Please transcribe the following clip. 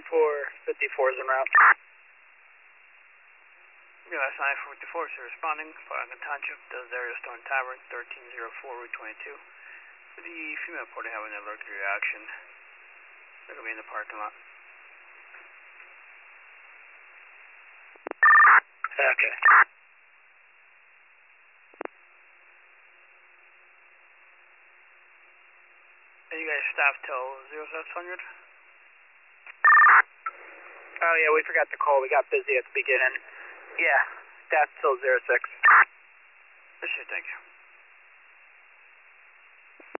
454 is en route. US 954 is responding. Flanagan Township, Desert Stone Tavern, 1304 Route 22. For the female party having an allergic reaction, they're going to be in the parking lot. Okay. And you guys staff till 0600? Oh yeah, we forgot to call. We got busy at the beginning. Yeah, staff till 06. Appreciate it, thank you.